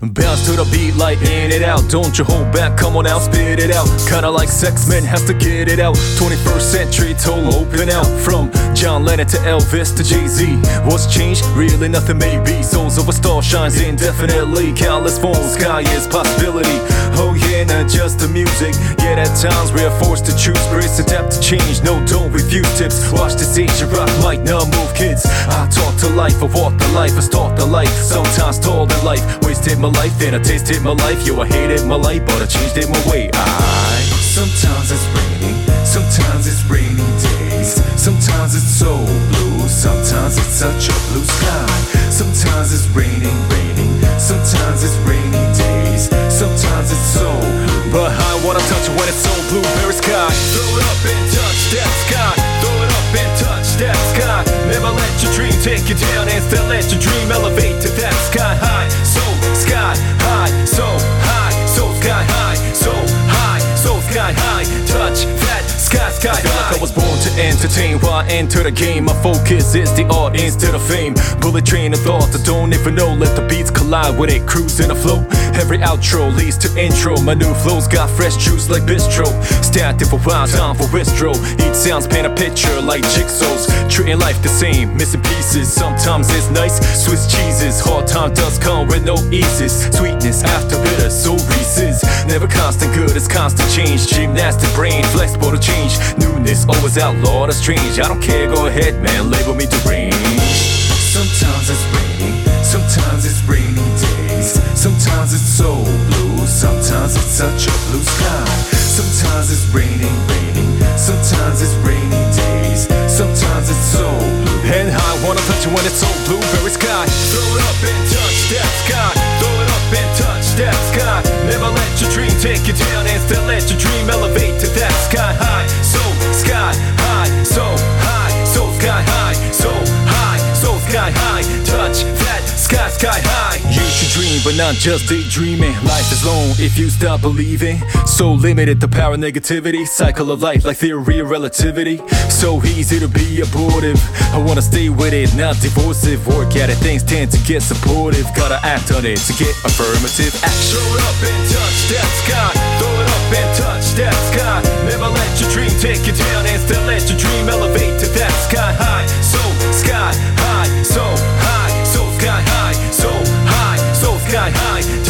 Bounce to the beat like in it out. Don't you hold back, come on out, spit it out. Kinda like sex, men have to get it out. 21st century toll open out. From John Lennon to Elvis to Jay-Z. What's changed? Really nothing maybe. Souls of a star shines indefinitely. Countless forms, sky is possibility. Oh yeah, not just the music. Yet at times we are forced to choose. Brace, adapt to change, no don't refuse tips. Watch this age of rock might not move kids. I talk to life, I walk the life, I stalk the life. Sometimes tall in life, wasted my life, then I tasted my life. Yo, I hated my life, but I changed it my way. Sometimes it's raining, sometimes it's rainy days. Sometimes it's so blue, sometimes it's such a blue sky. Sometimes it's raining, sometimes it's rainy days. Sometimes it's so blue, but I wanna touch it when it's so blue, very sky. throw it up and touch that sky. Throw it up and touch that sky. Never let your dream take you down, and still let your dream elevate to that sky high. So sky high, so high, so sky high, so high, so sky high. Touch that sky I feel high. like I was born to entertain. Why enter the game? My focus is the art instead of fame. Bullet train of thoughts I don't even know. Let the beats collide with it, cruise in a flow. Every outro leads to intro. My new flows got fresh juice like bistro. Stacked it for wild time for bistro. Each sounds paint a picture like jigsaws. Treating life the same, missing pieces. Sometimes it's nice, Swiss cheeses. Hard time does come with no eases. Sweetness after bitter, so Reese's. Never constant good, it's constant change. Gymnastic brain, flexible to change. Newness, always outlawed or strange. I don't care, go ahead man, label me deranged. Sometimes it's raining, sometimes it's rainy days. Sometimes it's so blue, sometimes it's such a blue sky. Sometimes it's raining, sometimes it's rainy days. Sometimes it's so blue, And I wanna touch it when it's so blue, very sky. throw it up and touch that sky. Throw it up and touch that sky. Never let your dream take you down, and still let your dream elevate to that sky high. So sky high, so high, so sky high, so high, so sky high. Touch that sky high. You should dream, but not just daydreaming. Life is long if you stop believing. So limited the power of negativity. Cycle of life like theory of relativity. So easy to be abortive. I wanna stay with it, not divorcive. Work at it, things tend to get supportive. Gotta act on it to get affirmative action. Throw it up and touch that sky. Throw it up and touch that sky. Never let your dream take you down, and still let your dream elevate to that sky high. So sky high, so high, so sky high, so high, so sky high.